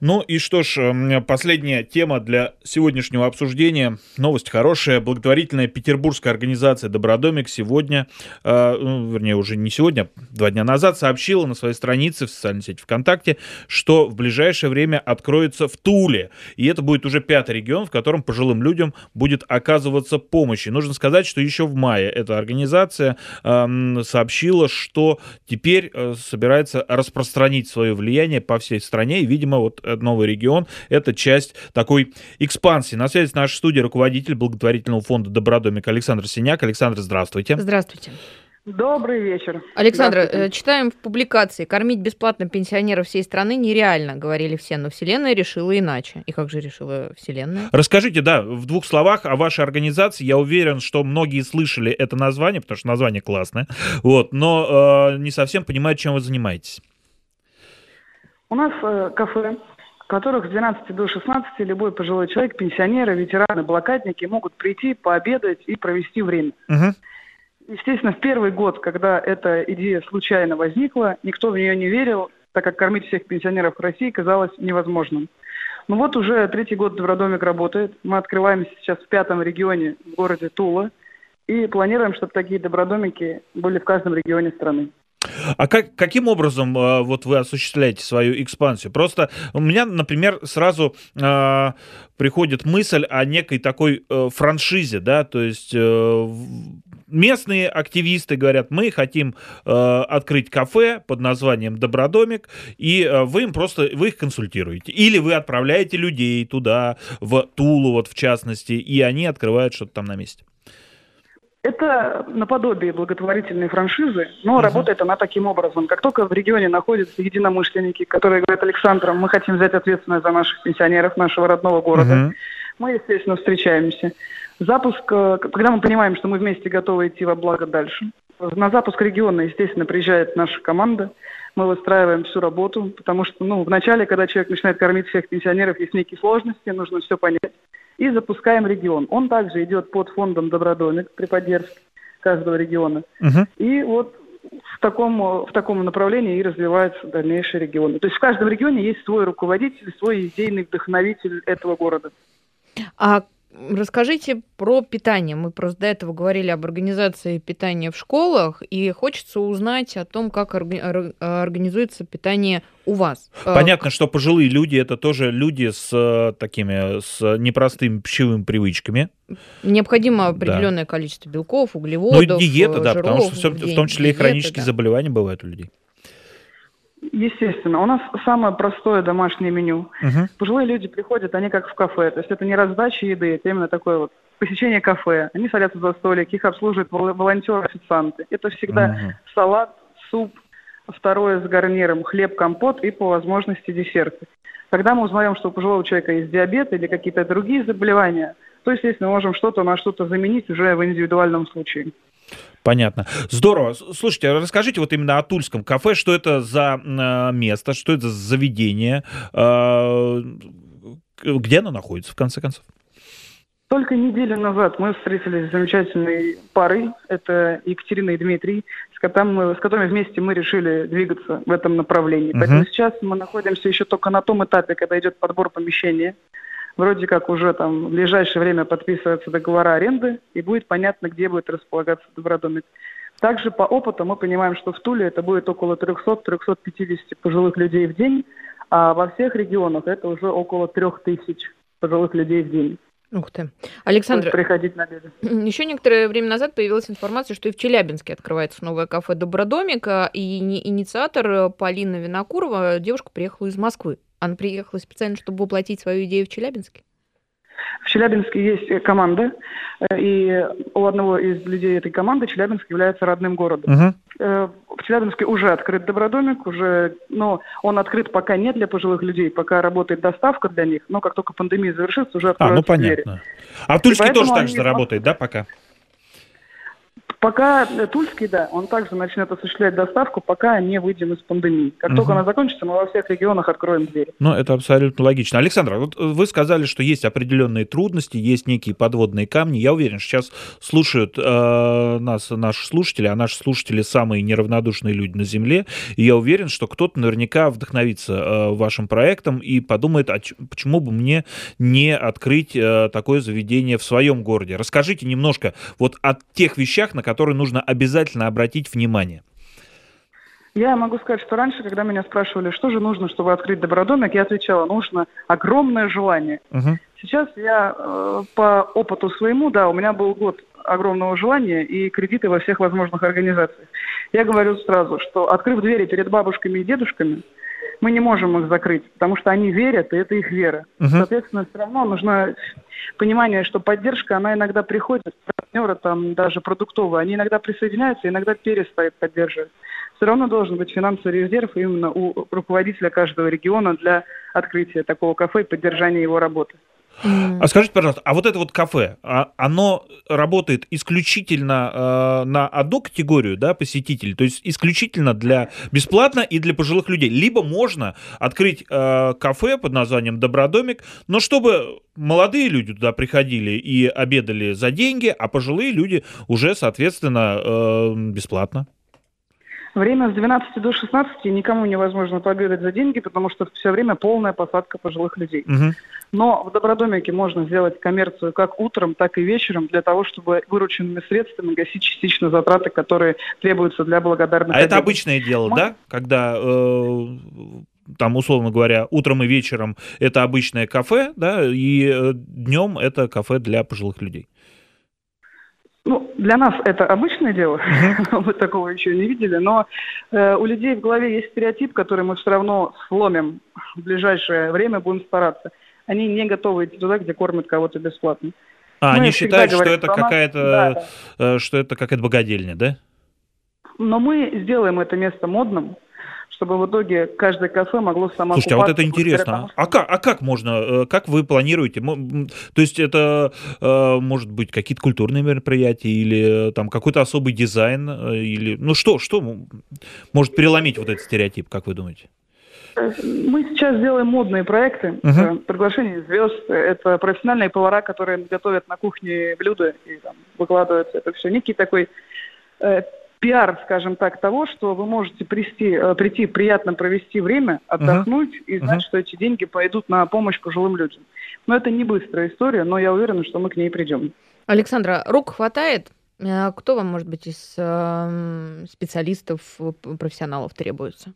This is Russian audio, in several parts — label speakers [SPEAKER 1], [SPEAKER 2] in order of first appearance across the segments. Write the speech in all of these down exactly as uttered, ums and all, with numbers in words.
[SPEAKER 1] Ну и что ж, м, последняя тема для сегодняшнего обсуждения. Новость хорошая. Благотворительная петербургская организация «Добродомик» сегодня, э, ну, вернее, уже не сегодня, два дня назад сообщила на своей странице в социальной сети ВКонтакте, что в ближайшее время откроется в Туле. И это будет уже пятый регион, в котором пожилым людям будет оказываться помощь. И нужно сказать, что еще в мае эта организация э, сообщила, что теперь э, собирается распространить свое влияние по всей стране. И, видимо, вот новый регион — это часть такой экспансии. На связи с нашей студией руководитель благотворительного фонда «Добродомик» Александр Синяк. Александр, здравствуйте.
[SPEAKER 2] Здравствуйте.
[SPEAKER 3] Добрый вечер.
[SPEAKER 2] Александра, читаем в публикации: кормить бесплатно пенсионеров всей страны нереально, говорили все, но Вселенная решила иначе. И как же решила Вселенная?
[SPEAKER 1] Расскажите, да, в двух словах о вашей организации. Я уверен, что многие слышали это название, потому что название классное, вот, но э, не совсем понимают, чем вы занимаетесь.
[SPEAKER 3] У нас э, кафе, в которых с двенадцати до шестнадцати любой пожилой человек, пенсионеры, ветераны, блокадники могут прийти, пообедать и провести время.
[SPEAKER 1] Угу.
[SPEAKER 3] Естественно, в первый год, когда эта идея случайно возникла, никто в нее не верил, так как кормить всех пенсионеров России казалось невозможным. Но вот уже третий год Добродомик работает. Мы открываемся сейчас в пятом регионе, в городе Тула, и планируем, чтобы такие добродомики были в каждом регионе страны.
[SPEAKER 1] А как, каким образом э, вот вы осуществляете свою экспансию? Просто у меня, например, сразу э, приходит мысль о некой такой э, франшизе, да, то есть э, местные активисты говорят: мы хотим э, открыть кафе под названием «Добродомик», и э, вы им просто, вы их консультируете. Или вы отправляете людей туда, в Тулу, вот в частности, и они открывают что-то там на месте.
[SPEAKER 3] Это наподобие благотворительной франшизы, но uh-huh. работает она таким образом. Как только в регионе находятся единомышленники, которые говорят: Александр, мы хотим взять ответственность за наших пенсионеров, нашего родного города, uh-huh. мы, естественно, встречаемся. Запуск, когда мы понимаем, что мы вместе готовы идти во благо дальше, на запуск региона, естественно, приезжает наша команда, мы выстраиваем всю работу, потому что, ну, вначале, когда человек начинает кормить всех пенсионеров, есть некие сложности, нужно все понять. И запускаем регион. Он также идет под фондом «Добродомик» при поддержке каждого региона. Uh-huh. И вот в таком, в таком направлении и развиваются дальнейшие регионы. То есть в каждом регионе есть свой руководитель, свой идейный вдохновитель этого города.
[SPEAKER 2] А расскажите про питание. Мы просто до этого говорили об организации питания в школах, и хочется узнать о том, как организуется питание у вас.
[SPEAKER 1] Понятно, что пожилые люди — это тоже люди с такими, с непростыми пищевыми привычками.
[SPEAKER 2] Необходимо определенное да. количество белков, углеводов,
[SPEAKER 1] ну и диета, да,
[SPEAKER 2] жиров,
[SPEAKER 1] потому что все, в том числе диета, и хронические
[SPEAKER 2] да.
[SPEAKER 1] заболевания бывают у людей.
[SPEAKER 3] Естественно. У нас самое простое домашнее меню. Uh-huh. Пожилые люди приходят, они как в кафе. То есть это не раздача еды, это именно такое вот посещение кафе. Они садятся за столик, их обслуживают волонтеры-официанты. Это всегда uh-huh. салат, суп, второе с гарниром, хлеб, компот и по возможности десерты. Когда мы узнаем, что у пожилого человека есть диабет или какие-то другие заболевания, то, естественно, мы можем что-то на что-то заменить уже в индивидуальном случае.
[SPEAKER 1] Понятно. Здорово. Слушайте, расскажите вот именно о тульском кафе, что это за э, место, что это за заведение, э, где оно находится, в конце концов?
[SPEAKER 3] Только неделю назад мы встретились с замечательной парой, это Екатерина и Дмитрий, с которыми, с которыми вместе мы решили двигаться в этом направлении. Uh-huh. Поэтому сейчас мы находимся еще только на том этапе, когда идет подбор помещения. Вроде как уже там в ближайшее время подписываются договора аренды, и будет понятно, где будет располагаться Добродомик. Также по опыту мы понимаем, что в Туле это будет около триста-триста пятьдесят пожилых людей в день, а во всех регионах это уже около три тысячи пожилых людей в день.
[SPEAKER 2] Ух ты. Александр,
[SPEAKER 3] приходить на обеды.
[SPEAKER 2] Еще некоторое время назад появилась информация, что и в Челябинске открывается новое кафе «Добродомик», и инициатор Полина Винокурова, девушка приехала из Москвы. Она приехала специально, чтобы воплотить свою идею в Челябинске?
[SPEAKER 3] В Челябинске есть команда, и у одного из людей этой команды Челябинск является родным городом. Uh-huh. В Челябинске уже открыт Добродомик, уже, но он открыт пока не для пожилых людей, пока работает доставка для них, но как только пандемия завершится, уже откроются
[SPEAKER 1] двери. А, ну понятно.
[SPEAKER 3] двери.
[SPEAKER 1] А в Тульске тоже так же работает, да, пока?
[SPEAKER 3] Пока э, Тульский, да, он также начнет осуществлять доставку, пока не выйдем из пандемии. Как
[SPEAKER 1] Мгм.
[SPEAKER 3] только она закончится, мы во всех регионах откроем двери.
[SPEAKER 1] Ну, это абсолютно логично. Александра, вот вы сказали, что есть определенные трудности, есть некие подводные камни. Я уверен, что сейчас слушают э, нас наши слушатели, а наши слушатели самые неравнодушные люди на Земле. И я уверен, что кто-то наверняка вдохновится э, вашим проектом и подумает, а ч- почему бы мне не открыть э, такое заведение в своем городе. Расскажите немножко вот о тех вещах, на которые нужно обязательно обратить внимание.
[SPEAKER 3] Я могу сказать, что раньше, когда меня спрашивали, что же нужно, чтобы открыть добродомик, я отвечала, нужно огромное желание.
[SPEAKER 1] Мгм.
[SPEAKER 3] Сейчас я э, по опыту своему, да, у меня был год огромного желания и кредиты во всех возможных организациях. Я говорю сразу, что открыв двери перед бабушками и дедушками, мы не можем их закрыть, потому что они верят, и это их вера.
[SPEAKER 1] Мгм.
[SPEAKER 3] Соответственно, все равно нужно понимание, что поддержка, она иногда приходит, партнеры там даже продуктовые, они иногда присоединяются, иногда перестают поддерживать. Все равно должен быть финансовый резерв именно у руководителя каждого региона для открытия такого кафе и поддержания его работы.
[SPEAKER 2] М.
[SPEAKER 1] А скажите, пожалуйста, а вот это вот кафе, а оно работает исключительно э, на одну категорию, да, посетителей, то есть исключительно для бесплатно и для пожилых людей, либо можно открыть э, кафе под названием Добродомик, но чтобы молодые люди туда приходили и обедали за деньги, а пожилые люди уже, соответственно, э, бесплатно.
[SPEAKER 3] Время с двенадцати до шестнадцати никому невозможно пообедать за деньги, потому что все время полная посадка пожилых людей.
[SPEAKER 1] Мгм.
[SPEAKER 3] Но в Добродомике можно сделать коммерцию как утром, так и вечером, для того, чтобы вырученными средствами гасить частично затраты, которые требуются для благодарных
[SPEAKER 1] А это
[SPEAKER 3] обедов.
[SPEAKER 1] обычное дело,
[SPEAKER 3] Мы-
[SPEAKER 1] да? Когда э, там, условно говоря, утром и вечером это обычное кафе, да, и днем это кафе для пожилых людей.
[SPEAKER 3] Ну, для нас это обычное дело, мы такого еще не видели, но э, у людей в голове есть стереотип, который мы все равно сломим в ближайшее время, будем стараться. Они не готовы идти туда, где кормят кого-то бесплатно.
[SPEAKER 1] А,
[SPEAKER 3] Мы
[SPEAKER 1] они
[SPEAKER 3] всегда
[SPEAKER 1] считают, что
[SPEAKER 3] говорим,
[SPEAKER 1] это
[SPEAKER 3] что у нас-
[SPEAKER 1] какая-то,
[SPEAKER 3] да,
[SPEAKER 1] э, что это какая-то богадельня, да?
[SPEAKER 3] Но мы сделаем это место модным, чтобы в итоге каждое кафе могло само
[SPEAKER 1] Слушайте, а вот
[SPEAKER 3] окупаться
[SPEAKER 1] это
[SPEAKER 3] благодаря
[SPEAKER 1] интересно.
[SPEAKER 3] тому, что-
[SPEAKER 1] А как, а как можно, э, как вы планируете? Мо- м, То есть это, э, может быть, какие-то культурные мероприятия или э, там какой-то особый дизайн, э, или, ну что, что м- может переломить вот этот стереотип, как вы думаете?
[SPEAKER 3] Мы сейчас делаем модные проекты,
[SPEAKER 1] Мгм.
[SPEAKER 3] э, приглашение звезд, это профессиональные повара, которые готовят на кухне блюда и там, выкладываются это все. Некий такой э, пиар, скажем так, того, что вы можете прийти, э, прийти приятно провести время, отдохнуть и знать,
[SPEAKER 1] Мгм.
[SPEAKER 3] что эти деньги пойдут на помощь пожилым людям. Но это не быстрая история, но я уверена, что мы к ней придем.
[SPEAKER 2] Александра, рук хватает? Э, Кто вам, может быть, из эм, специалистов, э, п- профессионалов требуется?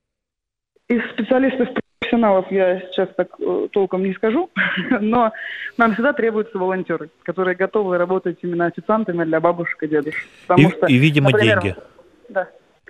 [SPEAKER 3] Из специалистов профессионалов я сейчас так э, толком не скажу, но нам всегда требуются волонтеры, которые готовы работать именно официантами для бабушек и дедушек. Потому
[SPEAKER 1] И,
[SPEAKER 3] что,
[SPEAKER 1] и, видимо,
[SPEAKER 3] например,
[SPEAKER 1] деньги.
[SPEAKER 3] Да.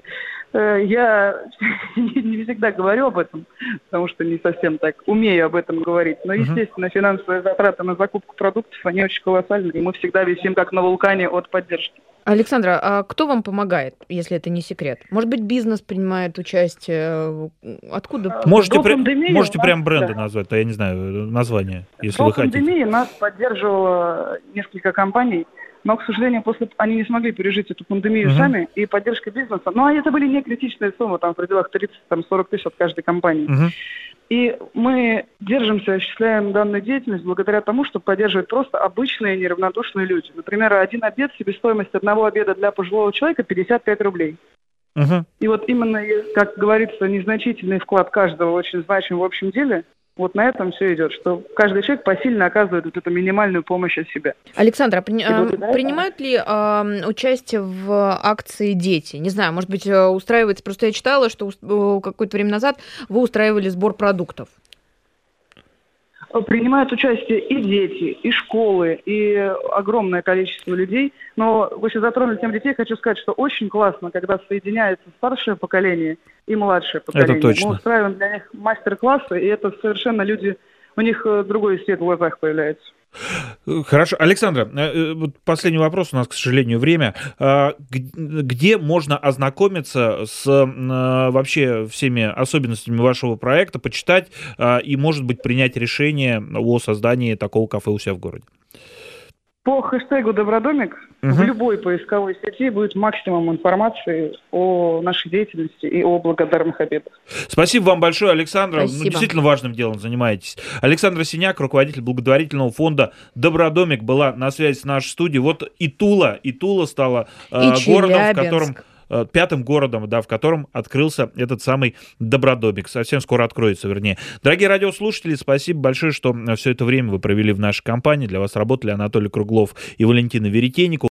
[SPEAKER 3] Э, Я не не всегда говорю об этом, потому что не совсем так умею об этом говорить. Но,
[SPEAKER 1] Мгм.
[SPEAKER 3] естественно, финансовые затраты на закупку продуктов, они очень колоссальные, и мы всегда висим как на вулкане от поддержки.
[SPEAKER 2] Александра, а кто вам помогает, если это не секрет? Может быть, бизнес принимает участие? Откуда?
[SPEAKER 1] Можете,
[SPEAKER 3] До
[SPEAKER 1] пря-
[SPEAKER 3] пандемии
[SPEAKER 1] можете
[SPEAKER 3] у нас-
[SPEAKER 1] прям бренды
[SPEAKER 3] да.
[SPEAKER 1] назвать, а я не знаю, название, если
[SPEAKER 3] До
[SPEAKER 1] вы хотите.
[SPEAKER 3] пандемии нас поддерживало несколько компаний, но, к сожалению, после они не смогли пережить эту пандемию
[SPEAKER 1] Мгм.
[SPEAKER 3] сами, и поддержка бизнеса. Ну, а это были не критичные суммы, там в пределах тридцать-сорок тысяч от каждой компании.
[SPEAKER 1] Мгм.
[SPEAKER 3] И мы держимся, осуществляем данную деятельность благодаря тому, что поддерживают просто обычные неравнодушные люди. Например, один обед, себестоимость одного обеда для пожилого человека пятьдесят пять рублей.
[SPEAKER 1] Мгм.
[SPEAKER 3] И вот именно, как говорится, незначительный вклад каждого очень значим в общем деле, вот на этом все идет, что каждый человек посильно оказывает вот эту минимальную помощь от себя.
[SPEAKER 2] Александра, при-
[SPEAKER 3] И вот
[SPEAKER 2] а,
[SPEAKER 3] из-за
[SPEAKER 2] принимают ли ам, участие в акции дети? Не знаю, может быть, э, устраивается... Просто я читала, что ус- э, какое-то время назад вы устраивали сбор продуктов.
[SPEAKER 3] Принимают участие и дети, и школы, и огромное количество людей. Но вы сейчас затронули тему детей, хочу сказать, что очень классно, когда соединяется старшее поколение и младшее поколение.
[SPEAKER 1] точно.
[SPEAKER 3] Мы устраиваем для них мастер-классы, и это совершенно люди, у них э, другой свет в глазах появляется.
[SPEAKER 1] Хорошо. Александра, э, э, вот последний вопрос, у нас, к сожалению, время. А, г- Где можно ознакомиться с м, э, вообще всеми особенностями вашего проекта, почитать а, и, может быть, принять решение о создании такого кафе у себя в городе?
[SPEAKER 3] По хэштегу «Добродомик»
[SPEAKER 1] Угу.
[SPEAKER 3] в любой поисковой сети будет максимум информации о нашей деятельности и о благодарных обедах.
[SPEAKER 1] Спасибо вам большое, Александра. Ну,
[SPEAKER 2] Спасибо.
[SPEAKER 1] действительно важным делом занимаетесь. Александра Синяк, руководитель благотворительного фонда «Добродомик», была на связи с нашей студией. Вот и Тула, и Тула стала э,
[SPEAKER 2] И
[SPEAKER 1] городом, в
[SPEAKER 2] Челябинск.
[SPEAKER 1] котором... э, пятым городом, да, в котором открылся этот самый Добродомик. Совсем скоро откроется, вернее. Дорогие радиослушатели, спасибо большое, что все это время вы провели в нашей компании. Для вас работали Анатолий Круглов и Валентина Веретенникова.